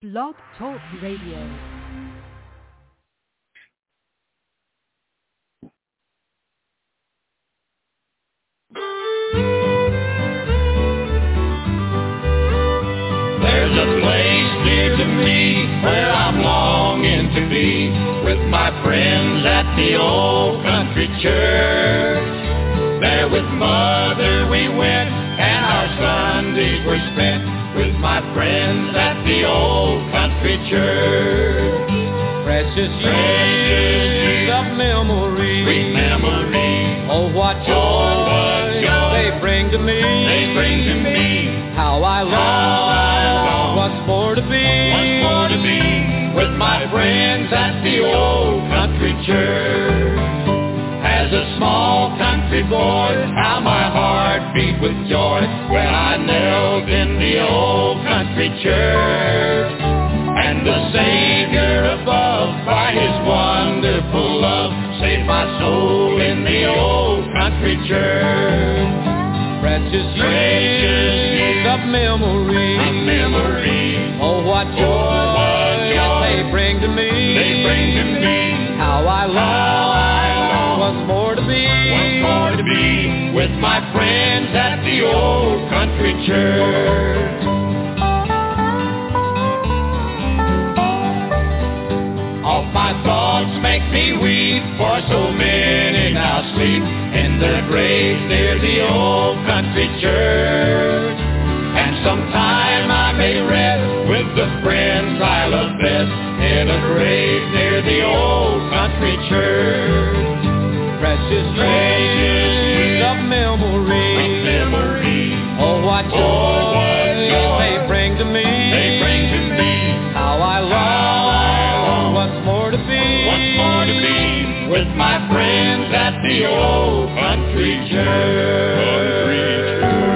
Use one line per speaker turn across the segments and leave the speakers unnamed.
Blog Talk Radio.
There's a place dear to me where I'm longing to be with my friends at the old country church. There with Mother we went and our Sundays were spent with my friends at the old country church.
Precious years of memory.
Sweet memory.
Oh, what joy they bring to me.
They bring to me.
How I long what's more to be.
What's more to be with my friends at the old country church. As a small country boy, how my heart beat with joy when I knelt in the old country church. And the Savior above, by His wonderful love, saved my soul in the old country church.
Precious years of memory. Oh, what joy they bring to me.
They bring to me.
How I long what's more to be.
What's more to be with my friends at the old country church. All my thoughts make me weep, for so many now sleep in their graves near the old country church. And sometime I may rest with the friends I love best in a grave near the old country church.
Precious years of memory. Oh, what joy they bring to me.
They bring to me.
How I long what's more to be.
What's more to be with my friends at the old country church.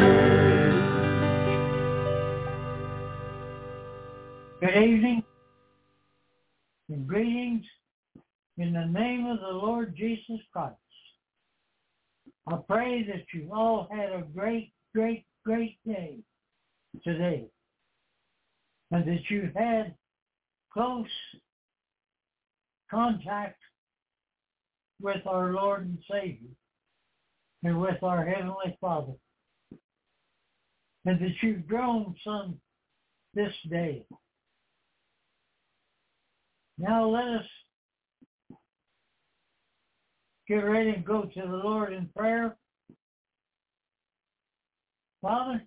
Good evening and greetings in the name of the Lord Jesus Christ. I pray that you all had a great day today, and that you had close contact with our Lord and Savior and with our Heavenly Father, and that you've grown some this day. Now let us get ready and go to the Lord in prayer. Father,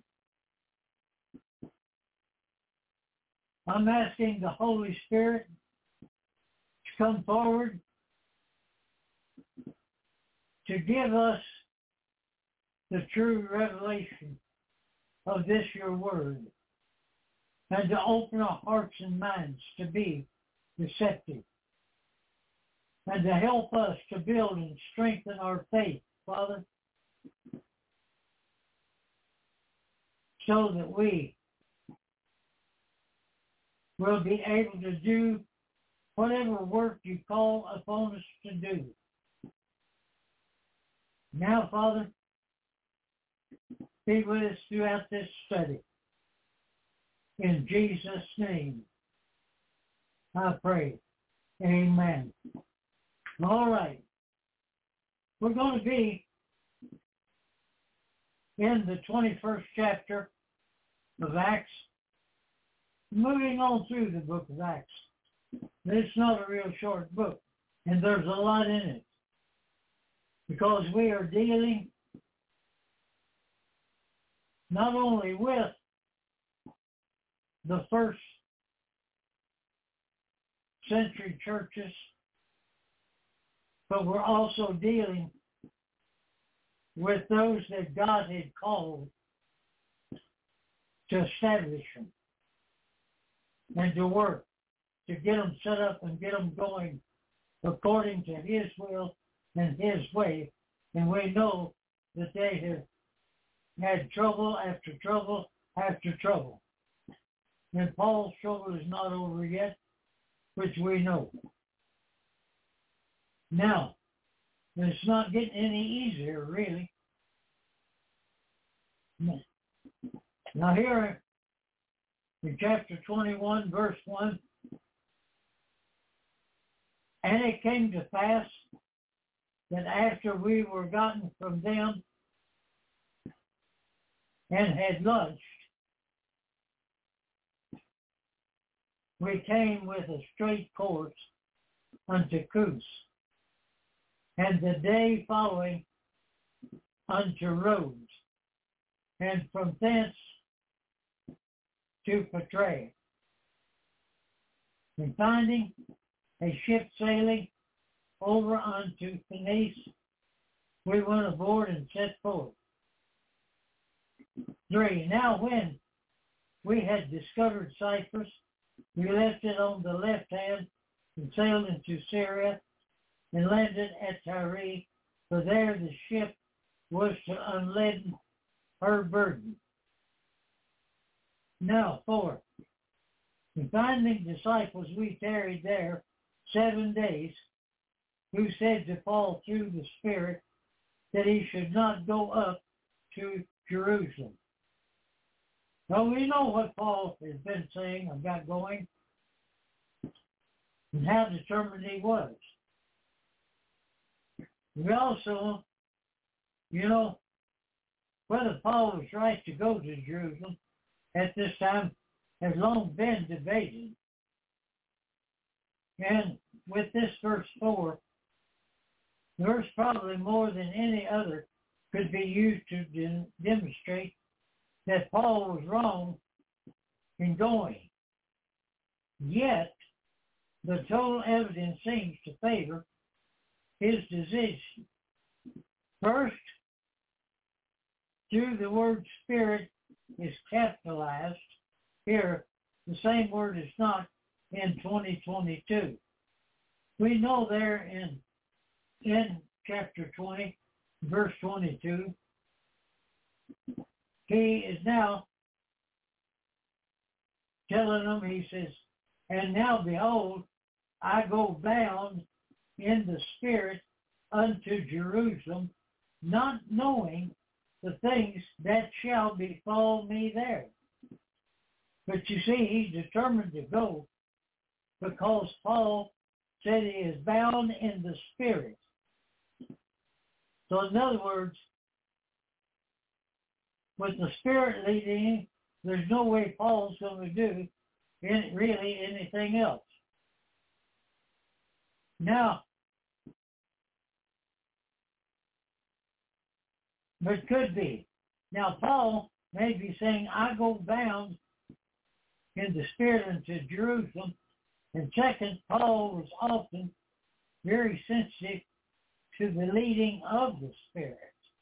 I'm asking the Holy Spirit to come forward to give us the true revelation of this, your word, and to open our hearts and minds to be receptive, and to help us to build and strengthen our faith, Father, so that we will be able to do whatever work you call upon us to do. Now, Father, be with us throughout this study. In Jesus' name, I pray. Amen. All right. We're going to be in the 21st chapter of Acts, moving on through the book of Acts. It's not a real short book, and there's a lot in it, because we are dealing not only with the first century churches, but we're also dealing with those that God had called to establish them and to work, to get them set up and get them going according to His will and His way. And we know that they have had trouble after trouble after trouble. And Paul's trouble is not over yet, which we know. Now, it's not getting any easier, really. Now here in chapter 21, verse 1, and it came to pass that after we were gotten from them and had lunched, we came with a straight course unto Kos, and the day following unto Rhodes, and from thence to Patraa. And finding a ship sailing over unto Phoenice, we went aboard and set forth. 3. Now when we had discovered Cyprus, we left it on the left hand and sailed into Syria and landed at Tyre, for there the ship was to unladen her burden. Now 4. And finding disciples, we tarried there 7 days, who said to Paul through the Spirit that he should not go up to Jerusalem. Well, we know what Paul has been saying about going and how determined he was. We also, whether Paul was right to go to Jerusalem at this time has long been debated. And with this verse 4, the verse probably more than any other could be used to demonstrate that Paul was wrong in going. Yet, the total evidence seems to favor his decision. First, through the word Spirit is capitalized. Here, the same word is not in 2022. We know there in chapter 20, verse 22, he is now telling them, he says, and now behold, I go bound in the Spirit unto Jerusalem, not knowing the things that shall befall me there. But you see, he's determined to go because Paul said he is bound in the Spirit. So in other words, with the Spirit leading him, there's no way Paul's going to do really anything else. Now, but could be. Now, Paul may be saying, I go bound in the Spirit into Jerusalem. And second, Paul was often very sensitive to the leading of the Spirit.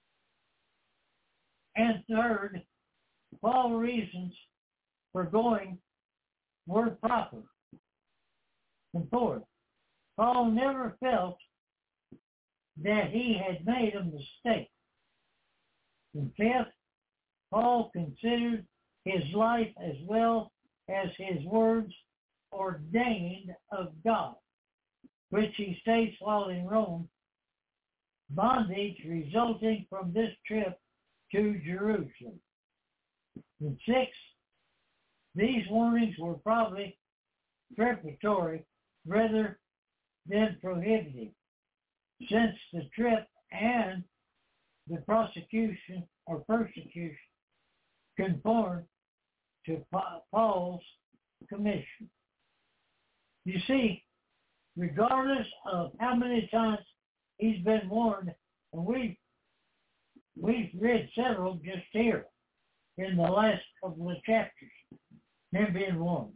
And third, Paul's reasons for going were proper. And fourth, Paul never felt that he had made a mistake. And fifth, Paul considered his life as well as his words ordained of God, which he states while in Rome, bondage resulting from this trip to Jerusalem. And six, these warnings were probably preparatory rather than prohibitive, since the trip and the prosecution or persecution conformed to Paul's commission. You see, regardless of how many times he's been warned, and we've read several just here in the last couple of chapters, him being warned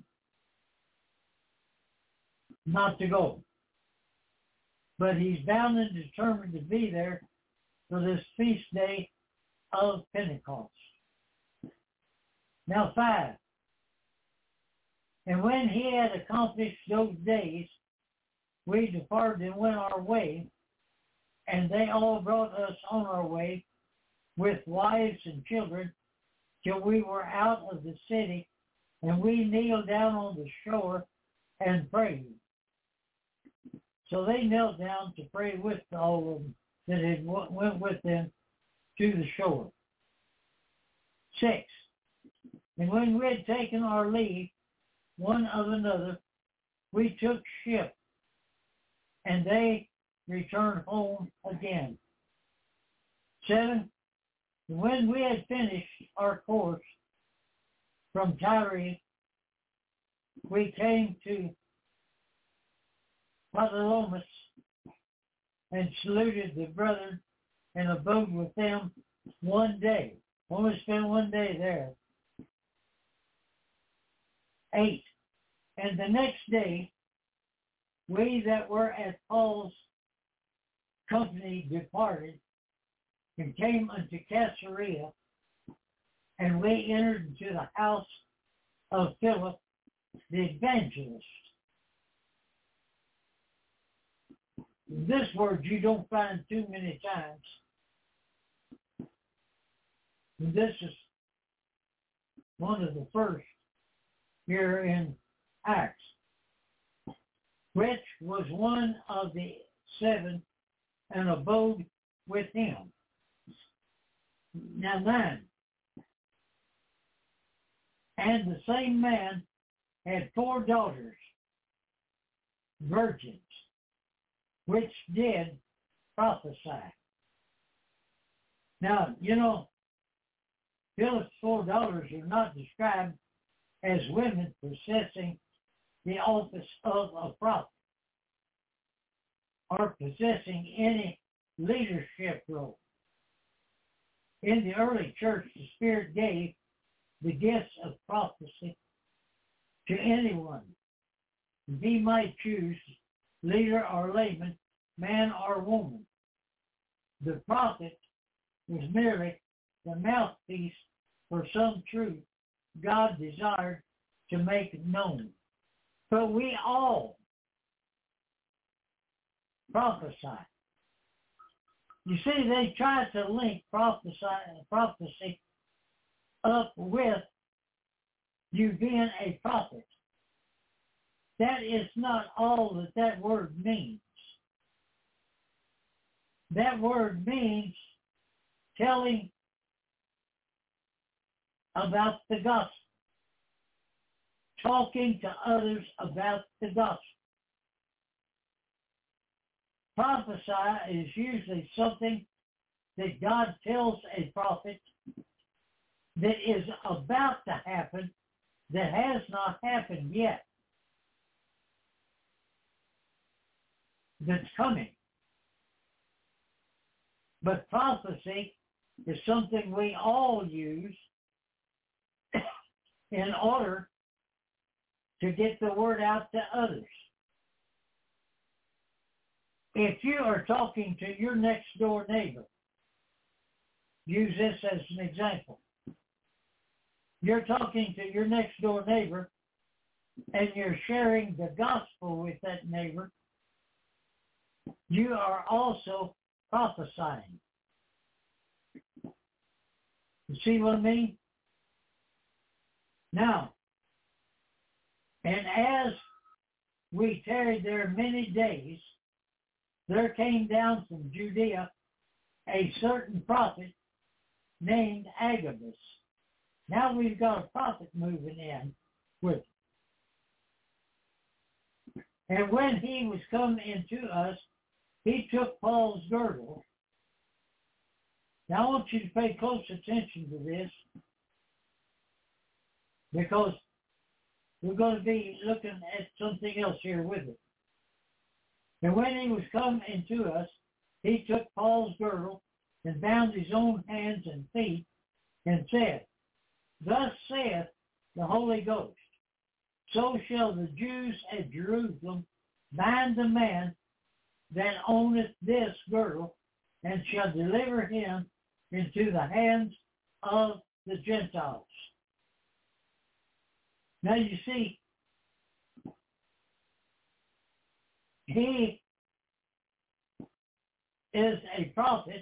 not to go. But he's bound and determined to be there for this feast day of Pentecost. Now 5. And when he had accomplished those days, we departed and went our way, and they all brought us on our way with wives and children till we were out of the city, and we kneeled down on the shore and prayed. So they knelt down to pray with all of them that had went with them to the shore. 6. And when we had taken our leave one of another, we took ship, and they returned home again. 7. When we had finished our course from Tyre, we came to Ptolemais and saluted the brethren and abode with them one day. Only spent one day there. 8. And the next day, we that were at Paul's company departed and came unto Caesarea, and we entered into the house of Philip the evangelist. This word you don't find too many times. This is one of the first here in Acts, which was one of the 7 and abode with him. Now 9. And the same man had 4 daughters, virgins, which did prophesy. Now, you know, Philip's 4 daughters are not described as women possessing the office of a prophet or possessing any leadership role. In the early church, the Spirit gave the gifts of prophecy to anyone. He might choose leader or layman, man or woman. The prophet was merely the mouthpiece for some truth God desired to make known. But we all prophesy. You see, they tried to link prophecy up with you being a prophet. That is not all that word means. That word means telling about the gospel, talking to others about the gospel. Prophesy is usually something that God tells a prophet that is about to happen, that has not happened yet, that's coming. But prophecy is something we all use in order to get the word out to others. If you are talking to your next door neighbor, use this as an example. You're talking to your next door neighbor and you're sharing the gospel with that neighbor, you are also prophesying. You see what I mean? Now, and as we tarried there many days, there came down from Judea a certain prophet named Agabus. Now we've got a prophet moving in with him. And when he was come into us, he took Paul's girdle. Now I want you to pay close attention to this, because we're going to be looking at something else here with it. And when he was come into us, he took Paul's girdle and bound his own hands and feet and said, Thus saith the Holy Ghost, so shall the Jews at Jerusalem bind the man that owneth this girdle, and shall deliver him into the hands of the Gentiles. Now you see, he is a prophet,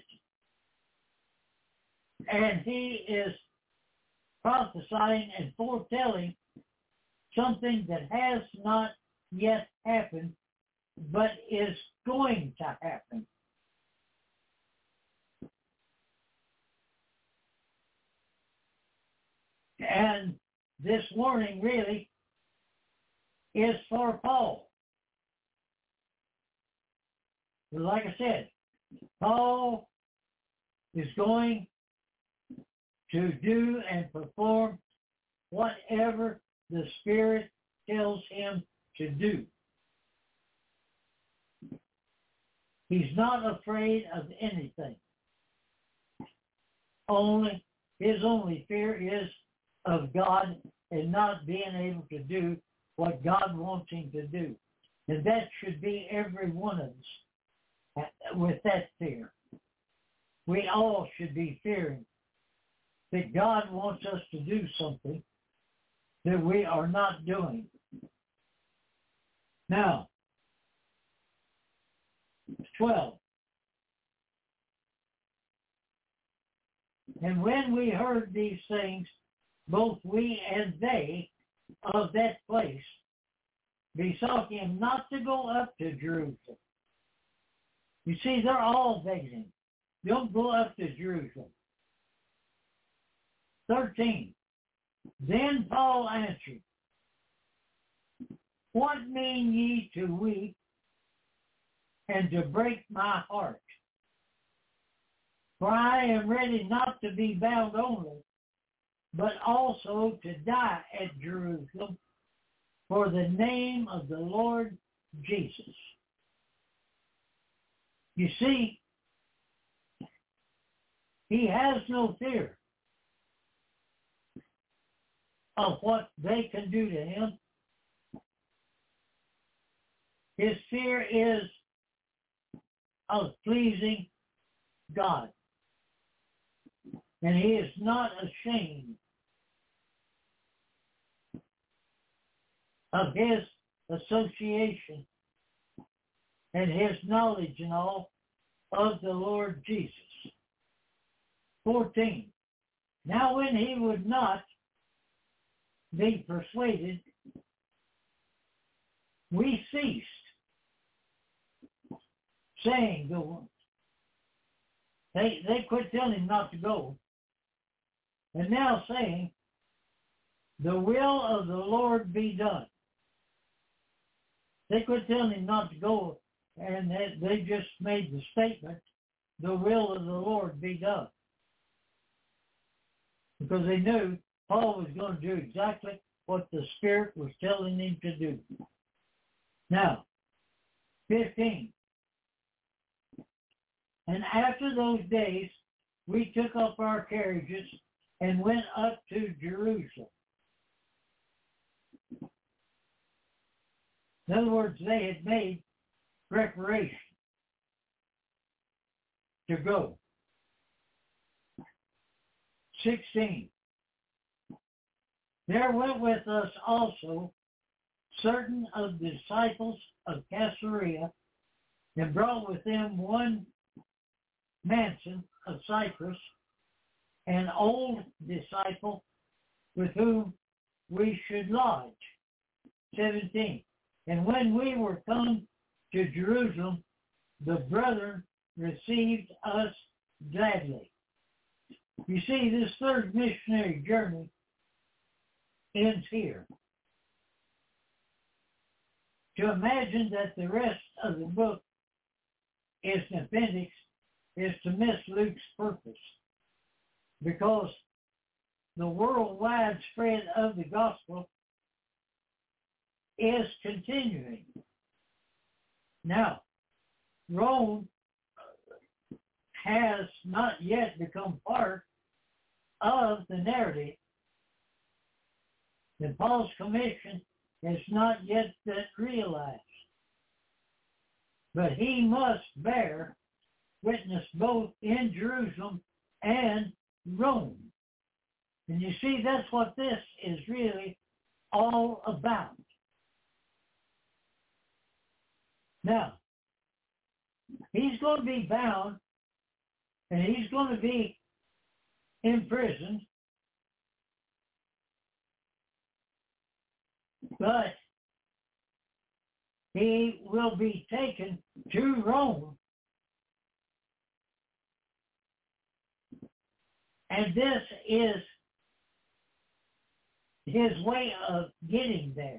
and he is prophesying and foretelling something that has not yet happened, but is going to happen. And this warning really is for Paul. But like I said, Paul is going to do and perform whatever the Spirit tells him to do. He's not afraid of anything. His only fear is of God and not being able to do what God wants him to do. And that should be every one of us with that fear. We all should be fearing that God wants us to do something that we are not doing. Now, 12. And when we heard these things, both we and they of that place besought him not to go up to Jerusalem. You see, they're all begging, don't go up to Jerusalem. 13. Then Paul answered, what mean ye to weep and to break my heart? For I am ready not to be bound only, but also to die at Jerusalem for the name of the Lord Jesus. You see, he has no fear of what they can do to him. His fear is of pleasing God. And he is not ashamed of his association and his knowledge and all of the Lord Jesus. 14. Now when he would not be persuaded, we ceased, saying, go on. They quit telling him not to go. And now saying, the will of the Lord be done. They quit telling him not to go, and they just made the statement, the will of the Lord be done. Because they knew Paul was going to do exactly what the Spirit was telling him to do. Now, 15. And after those days, we took up our carriages and went up to Jerusalem. In other words, they had made preparation to go. 16. There went with us also certain of the disciples of Caesarea, and brought with them one Manson of Cyprus, an old disciple with whom we should lodge. 17. And when we were come to Jerusalem, the brethren received us gladly. You see, this third missionary journey ends here. To imagine that the rest of the book is an appendix is to miss Luke's purpose, because the worldwide spread of the gospel is continuing. Now, Rome has not yet become part of the narrative. And Paul's commission is not yet that realized. But he must bear witness both in Jerusalem and Rome. And you see, that's what this is really all about. Now, he's going to be bound, and he's going to be imprisoned, but he will be taken to Rome. And this is his way of getting there.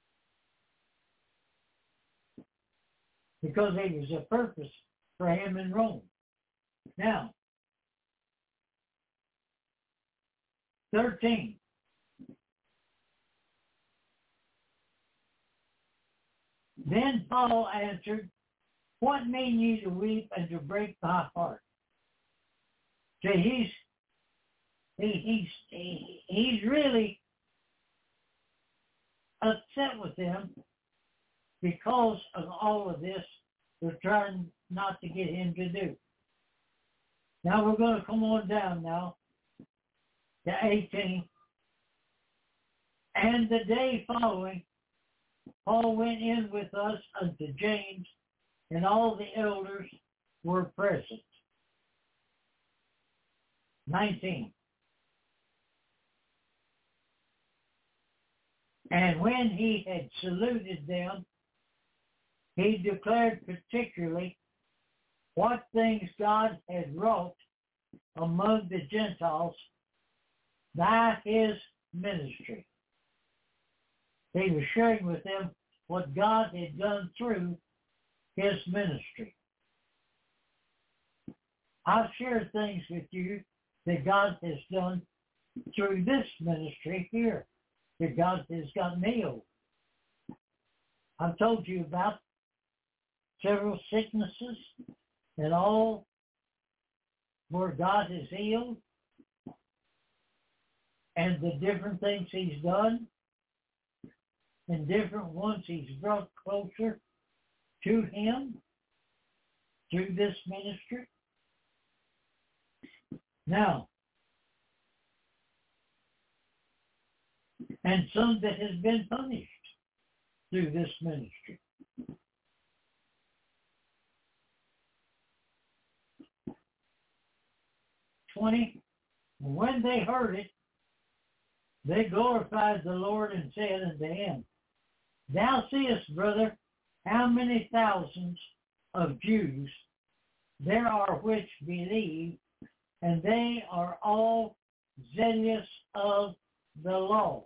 Because there was a purpose for him in Rome. Now, 13. Then Paul answered, what mean ye to weep and to break my heart? See, he's really upset with them because of all of this they're trying not to get him to do. Now we're going to come on down now to 18. And the day following, Paul went in with us unto James, and all the elders were present. 19. And when he had saluted them, he declared particularly what things God had wrought among the Gentiles by his ministry. He was sharing with them what God had done through his ministry. I've shared things with you that God has done through this ministry here, that God has got me over. I've told you about several sicknesses and all where God has healed and the different things he's done and different ones he's brought closer to him through this ministry. Now, and some that has been punished through this ministry. When they heard it, they glorified the Lord and said unto him, thou seest, brother, how many thousands of Jews there are which believe, and they are all zealous of the law.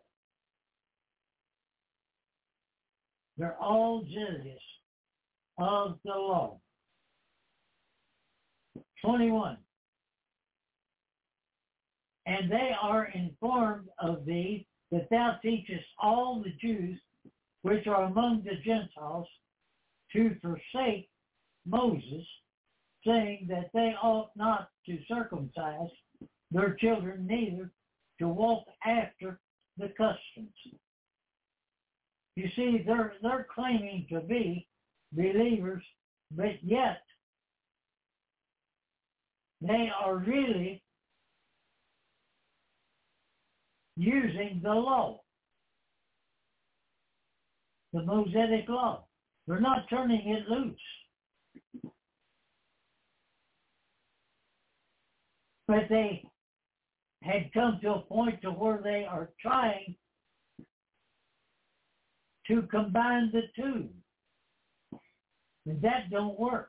They're all zealous of the law. 21. And they are informed of thee that thou teachest all the Jews which are among the Gentiles to forsake Moses, saying that they ought not to circumcise their children, neither to walk after the customs. You see, they're claiming to be believers, but yet they are really using the law, the Mosaic law. They're not turning it loose. But they had come to a point to where they are trying to combine the two. And that don't work.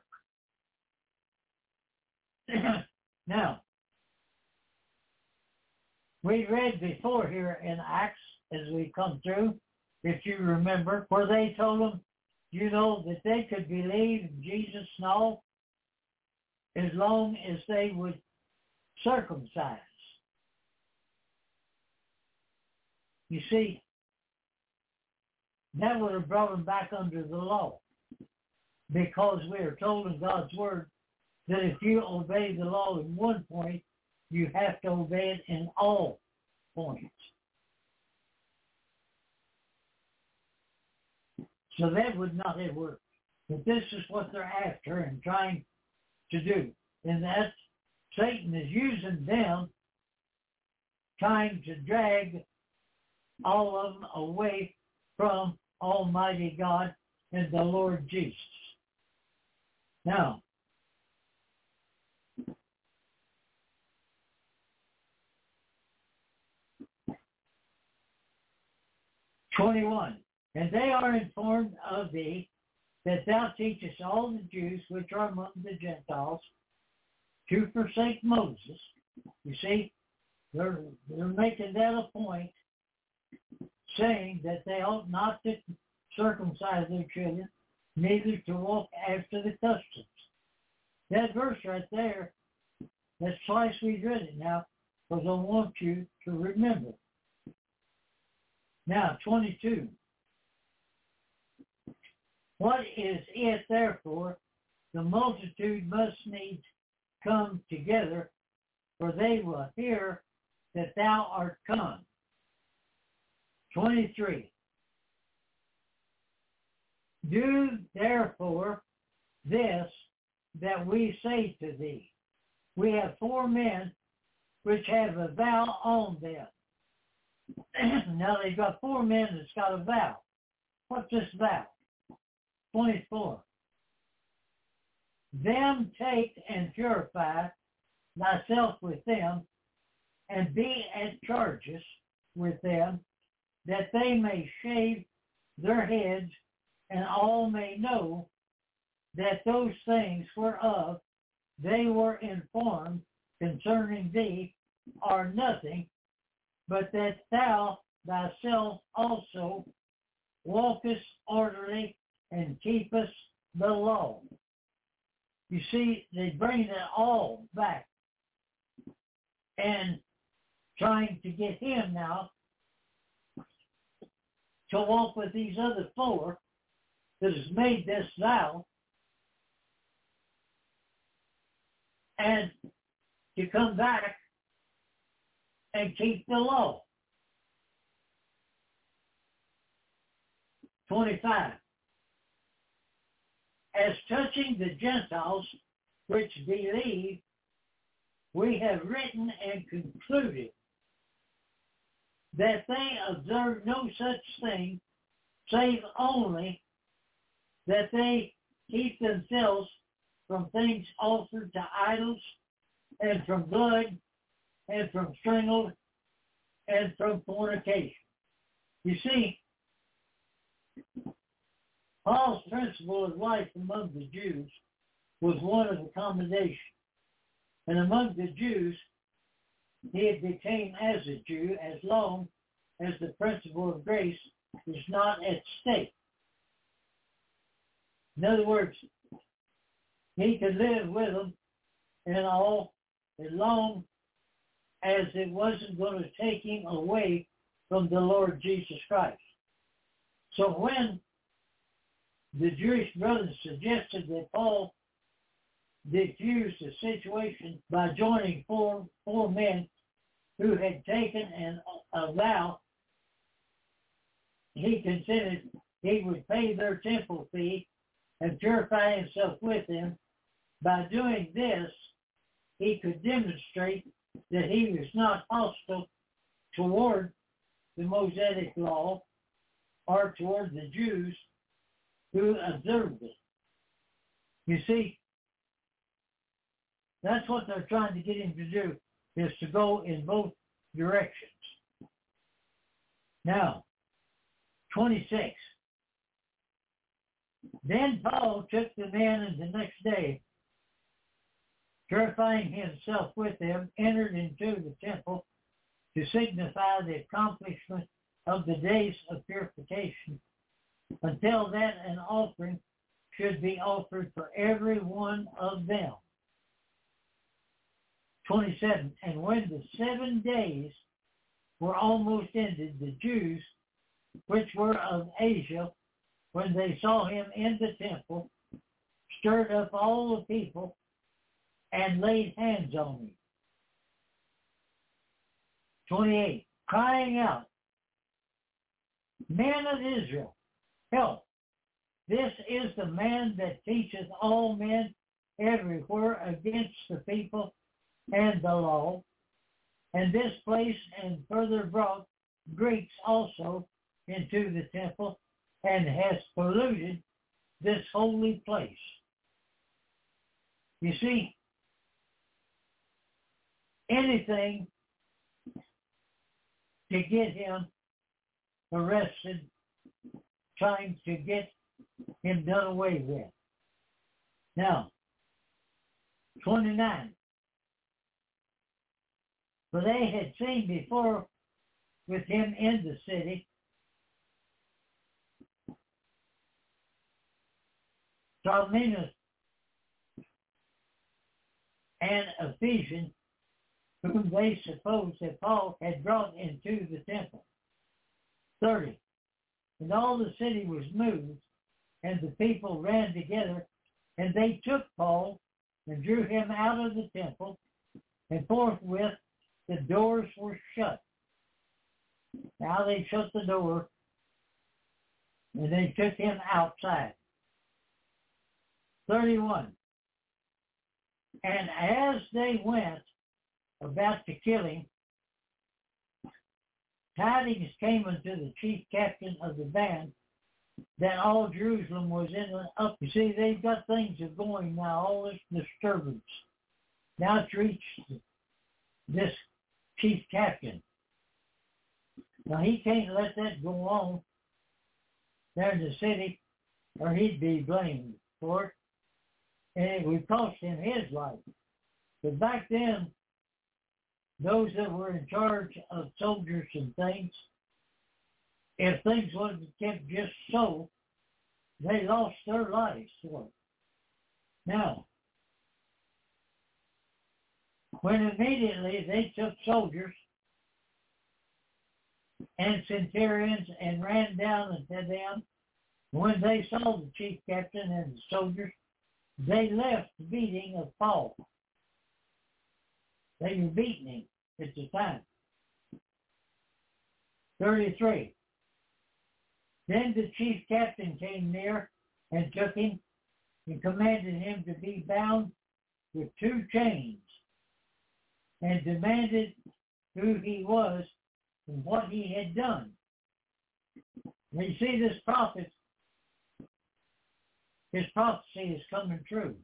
Now, we read before here in Acts, as we come through, if you remember, where they told them, you know, that they could believe in Jesus and all as long as they would circumcise. You see, that would have brought them back under the law, because we are told in God's Word that if you obey the law in one point, you have to obey it in all points. So that would not have worked. But this is what they're after and trying to do. And that Satan is using them, trying to drag all of them away from Almighty God and the Lord Jesus. Now, (21) And they are informed of thee that thou teachest all the Jews which are among the Gentiles to forsake Moses. You see, they're making that a point saying that they ought not to circumcise their children, neither to walk after the customs. That verse right there, that's twice we've read it now, because I want you to remember. Now, 22. What is it, therefore? The multitude must needs come together, for they will hear that thou art come. 23. Do therefore this that we say to thee. We have 4 men which have a vow on them. Now they've got 4 men that's got a vow. What's this vow? 24. Them take and purify thyself with them, and be at charges with them, that they may shave their heads, and all may know that those things whereof they were informed concerning thee are nothing, but that thou thyself also walkest orderly and keepest the law. You see, they bring it all back and trying to get him now to walk with these other 4 that has made this vow and to come back and keep the law. 25. As touching the Gentiles which believe, we have written and concluded that they observe no such thing, save only that they keep themselves from things offered to idols, and from blood, and from strangled, and from fornication. You see, Paul's principle of life among the Jews was one of accommodation. And among the Jews, he had became as a Jew as long as the principle of grace is not at stake. In other words, he could live with them and all as long as it wasn't going to take him away from the Lord Jesus Christ. So when the Jewish brothers suggested that Paul diffused the situation by joining four men who had taken a vow, he considered he would pay their temple fee and purify himself with them. By doing this, he could demonstrate that he was not hostile toward the Mosaic law or toward the Jews who observed it. You see, that's what they're trying to get him to do, is to go in both directions. Now, 26. Then Paul took the men, and the next day, purifying himself with them, entered into the temple to signify the accomplishment of the days of purification, until that an offering should be offered for every one of them. 27. And when the 7 days were almost ended, the Jews, which were of Asia, when they saw him in the temple, stirred up all the people and laid hands on him. 28. Crying out, Men of Israel, help! This is the man that teacheth all men everywhere against the people and the law, and this place, and further brought Greeks also into the temple, and has polluted this holy place. You see, anything to get him arrested, trying to get him done away with. Now, 29. For they had seen before with him in the city Salminus and Ephesians, whom they supposed that Paul had brought into the temple. 30. And all the city was moved, and the people ran together, and they took Paul and drew him out of the temple, and forthwith the doors were shut. Now they shut the door, and they took him outside. 31. And as they went about to kill him, tidings came unto the chief captain of the band that all Jerusalem was in an up. You see, they've got things are going now, all this disturbance. Now it's reached this chief captain. Now he can't let that go on there in the city, or he'd be blamed for it. And it would cost him his life. But back then, those that were in charge of soldiers and things, if things wasn't kept just so, they lost their lives for it. Now, when immediately they took soldiers and centurions and ran down unto them, when they saw the chief captain and the soldiers, they left the beating of Paul. They were beating him at the time. 33. Then the chief captain came near and took him and commanded him to be bound with 2 chains, and demanded who he was and what he had done. And you see, this prophet, his prophecy is coming true.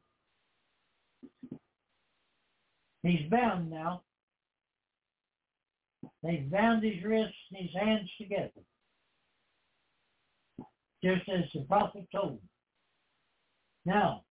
He's bound now. They've bound his wrists and his hands together, just as the prophet told him. Now,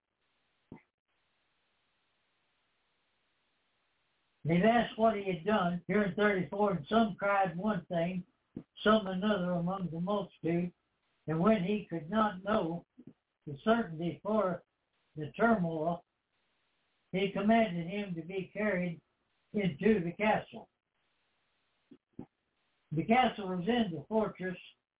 they've asked what he had done here in 34, and some cried one thing, some another among the multitude, and when he could not know the certainty for the turmoil, he commanded him to be carried into the castle. The castle was in the fortress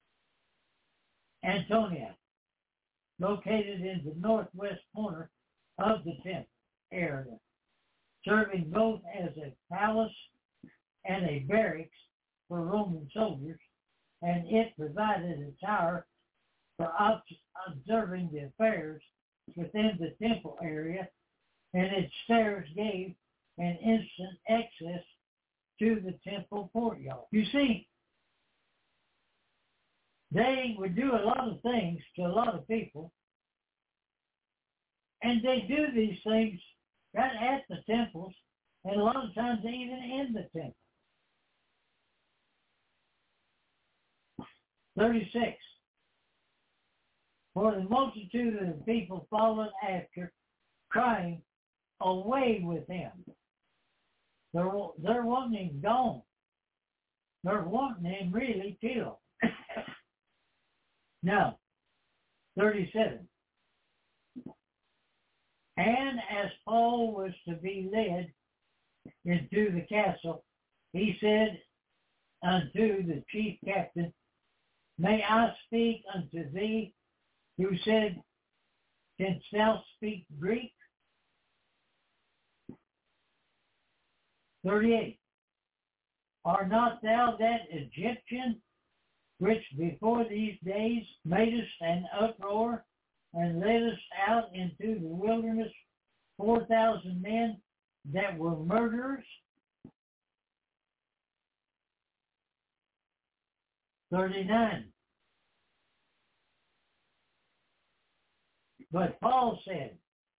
Antonia, located in the northwest corner of the temple area, serving both as a palace and a barracks for Roman soldiers, and it provided a tower for observing the affairs within the temple area, and its stairs gave an instant access to the temple courtyard. You see, they would do a lot of things to a lot of people, and they do these things right at the temples, and a lot of times even in the temple. 36. For the multitude of the people followed after, crying, away with him. They're wanting him gone. They're wanting him really killed. Now, 37. And as Paul was to be led into the castle, he said unto the chief captain, May I speak unto thee? Who said, Canst thou speak Greek? 38. Are not thou that Egyptian which before these days madest an uproar and leddest out into the wilderness 4,000 men that were murderers? 39. But Paul said,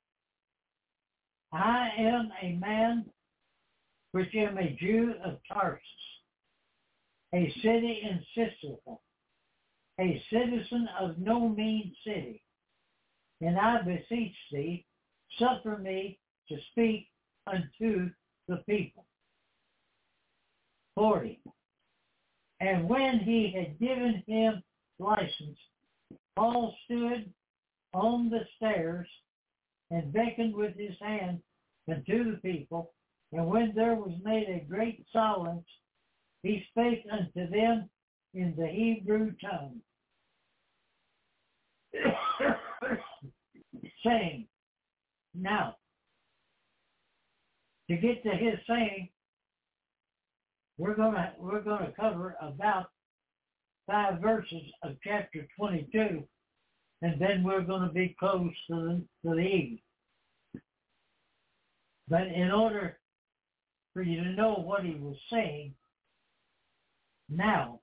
I am a man which am a Jew of Tarsus, a city in Sicily, a citizen of no mean city. And I beseech thee, suffer me to speak unto the people. 40. And when he had given him license, Paul stood on the stairs and beckoned with his hand unto the people. And when there was made a great silence, he spake unto them in the Hebrew tongue, saying, now, to get to his saying, we're gonna cover about 5 verses of chapter 22, and then we're going to be close to the evening. But in order for you to know what he was saying, now,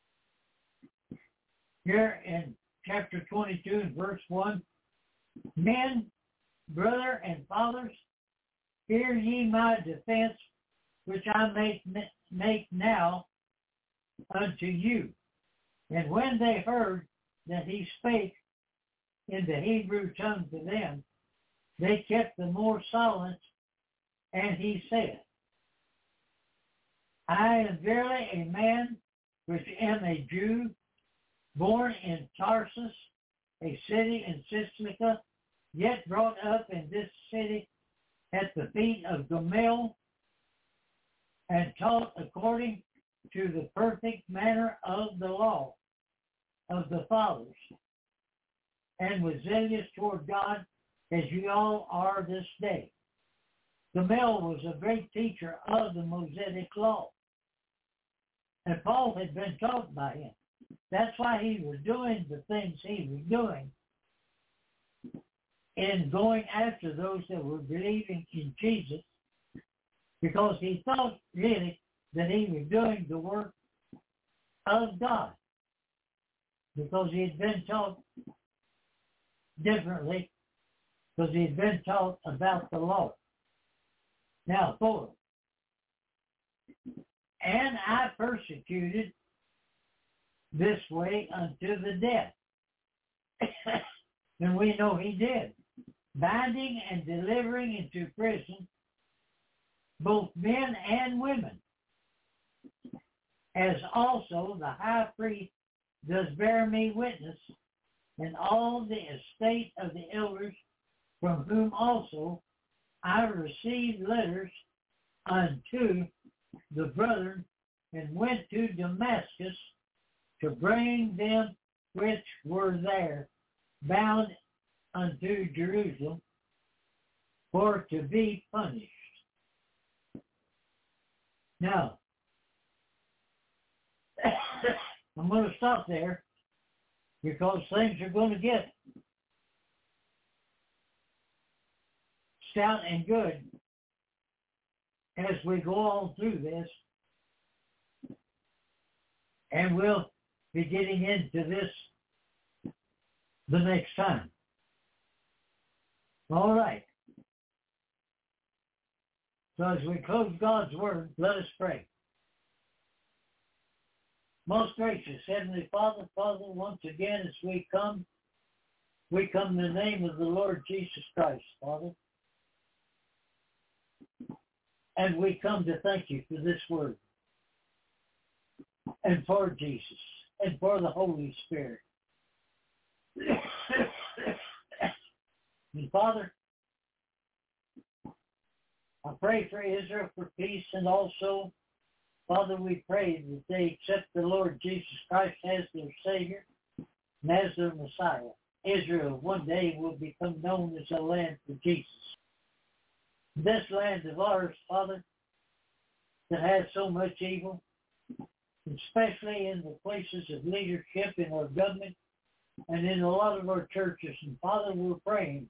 here in chapter 22 and verse 1, men, brother, and fathers, hear ye my defense, which I make now unto you. And when they heard that he spake in the Hebrew tongue to them, they kept the more silent, and he said, I am verily a man which am a Jew, born in Tarsus, a city in Cilicia, yet brought up in this city at the feet of Gamaliel, and taught according to the perfect manner of the law of the fathers, and was zealous toward God, as you all are this day. Gamaliel was a great teacher of the Mosaic law, and Paul had been taught by him. That's why he was doing the things he was doing in going after those that were believing in Jesus, because he thought really that he was doing the work of God, because he had been taught differently, because he had been taught about the law. Now, 4. And I persecuted this way unto the death. And we know he did, binding and delivering into prison both men and women, as also the high priest does bear me witness, and all the estate of the elders, from whom also I received letters unto the brethren, and went to Damascus to bring them which were there bound unto Jerusalem, for to be punished. Now, I'm going to stop there, because things are going to get stout and good as we go on through this. And we'll be getting into this the next time. All right. So as we close God's Word, let us pray. Most gracious Heavenly Father, once again as we come in the name of the Lord Jesus Christ, Father. And we come to thank you for this Word, and for Jesus, and for the Holy Spirit. And Father, I pray for Israel for peace, and also, Father, we pray that they accept the Lord Jesus Christ as their Savior and as their Messiah. Israel one day will become known as a land for Jesus. This land of ours, Father, that has so much evil, especially in the places of leadership in our government and in a lot of our churches. And Father, we're praying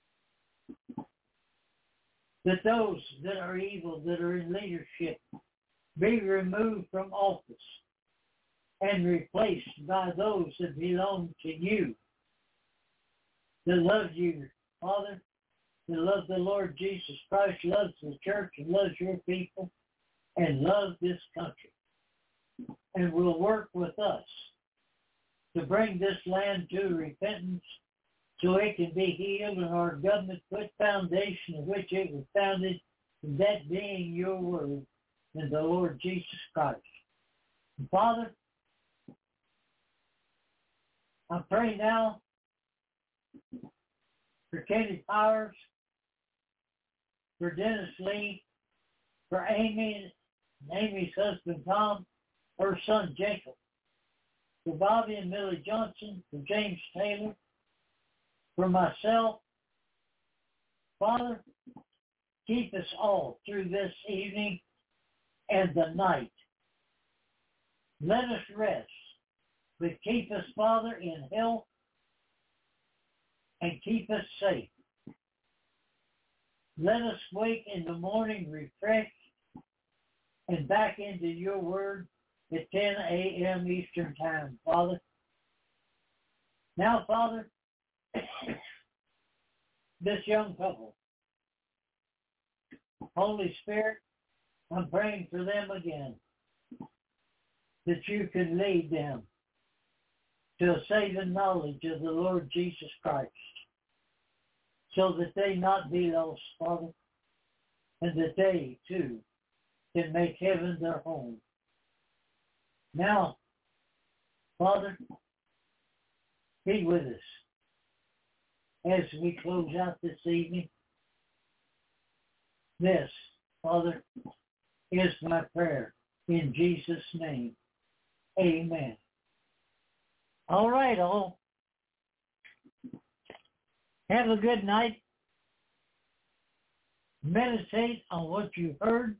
that those that are evil, that are in leadership, be removed from office and replaced by those that belong to you, that love you, Father, that love the Lord Jesus Christ, loves the church and loves your people and loves this country, and will work with us to bring this land to repentance so it can be healed and our government put foundation in which it was founded, and that being your word and the Lord Jesus Christ. And Father, I pray now for Katie Powers, for Dennis Lee, for Amy and Amy's husband Tom, her son Jacob, for Bobby and Millie Johnson, for James Taylor, for myself. Father, keep us all through this evening and the night. Let us rest, but keep us, Father, in health and keep us safe. Let us wake in the morning refreshed and back into your word at 10 a.m. Eastern Time, Father. Now, Father, this young couple, Holy Spirit, I'm praying for them again, that you can lead them to a saving knowledge of the Lord Jesus Christ, so that they not be lost, Father, and that they, too, can make heaven their home. Now, Father, be with us as we close out this evening. This, Father, is my prayer in Jesus' name. Amen. All right, all. Have a good night. Meditate on what you heard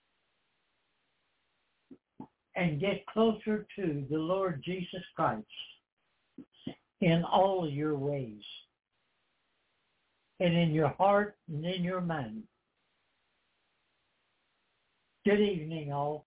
and get closer to the Lord Jesus Christ in all of your ways and in your heart and in your mind. Good evening, all.